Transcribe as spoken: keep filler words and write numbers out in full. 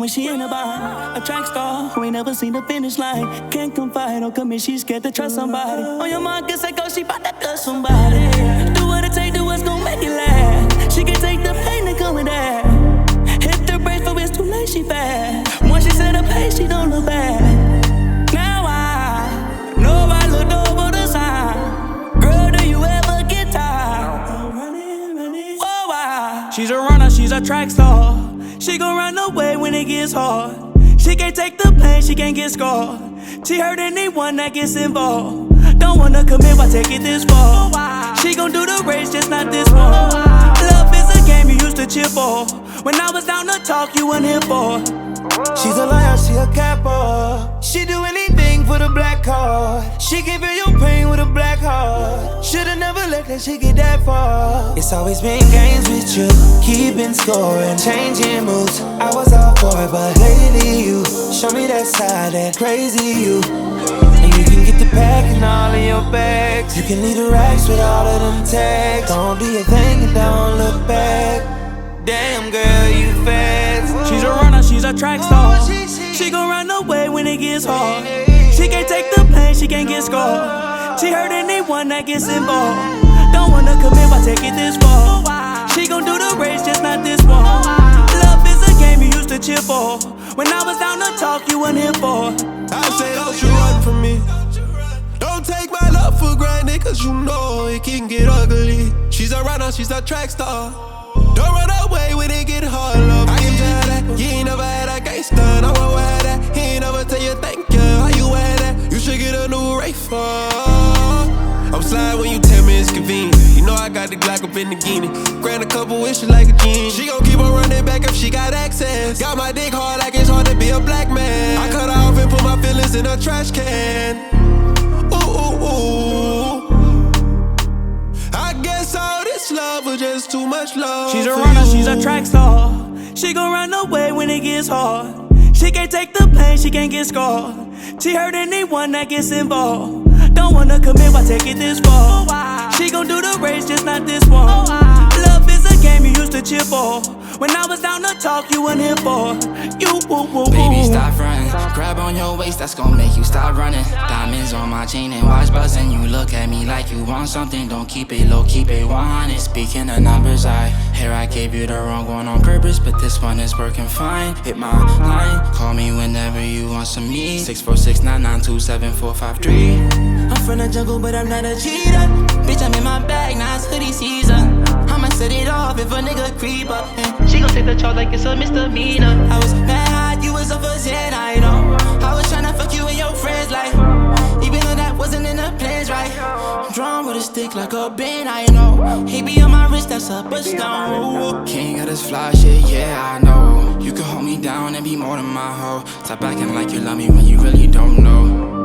she in the bar. A track star who ain't never seen the finish line. Can't confide or commit, she's scared to trust somebody. On your mind, guess I go, she bout to touch somebody. Do what it take, do what's gon' make it last. She can take the pain that come with that. Hit the brakes for it's too late, she fast. Once she set a pace, she don't look back. Now I know I looked over the sign. Girl, do you ever get tired? Running, running. Whoa, I. She's a runner, she's a track star. She gon' run away when it gets hard. She can't take the pain, she can't get scarred. She hurt anyone that gets involved. Don't wanna commit, why take it this far? She gon' do the race, just not this one. Love is a game you used to cheer for. When I was down to talk, you weren't here for. She's a liar, she a capper. She do anything for the black card. She can feel your pain with a black heart. Should've never let that shit get that far. It's always been games with you, keeping score and changing moves. I was all for it, but lately you show me that side, that crazy you. And you can get the pack and all in your bags. You can leave the racks with all of them tags. Don't do your thing and don't look back. Damn girl, you fast. She's a runner, she's a track star. She gon' run away when it gets hard. She can't take the pain, she can't get scarred. She hurt anyone that gets involved. Don't wanna commit, why take it this far? She gon' do the race, just not this one. Love is a game you used to cheer for. When I was down to talk, you weren't here for. I say don't you run from me. Don't take my love for granted, cause you know it can get ugly. She's a runner, she's a track star. Don't run away when it get hard, love. I can tell that you ain't never had a gangster. I won't wear that. He ain't never tell you thank you. How you wear that? You should get a new Ray for. I'm sliding when you tell me it's convenient. You know I got the Glock up in the guinea. Grant a couple wishes like a genie. She gon' keep on running back if she got access. Got my dick hard like it's hard to be a black man. I cut her off and put my feelings in a trash can. Ooh, ooh, ooh. I guess all this love was just too much love. She's a runner, she's a track star. She gon' run away when it gets hard. She can't take the pain, she can't get scarred. She hurt anyone that gets involved. Don't wanna commit, why take it this far? She gon' do the race, just not this one. Love is a game you used to cheer for. When I was down to talk, you weren't here for. You woo woo woo. Baby, stop running. Grab on your waist, that's gon' make you stop running. Diamonds on my chain and watch buzzing. You look at me like you want something. Don't keep it low, keep it one hundred. Speaking of numbers, I hear I gave you the wrong one on purpose, but this one is working fine. Hit my line, call me whenever you want some me. Six four six nine nine two seven four five three. I'm from the jungle, but I'm not a cheater. Bitch, I'm in my bag, now it's hoodie season. I'ma set it off if a nigga creep up. And she gon' take the charge like it's a misdemeanor. I was mad hot, you was up for Zen, I know. I was tryna fuck you and your friends, like, even though that wasn't in the plans, right? I'm drawn with a stick like a band, I know. He be on my wrist, that's up a stone. King of this fly shit, yeah, I know. You can hold me down and be more than my hoe. Stop acting like you love me when you really don't know.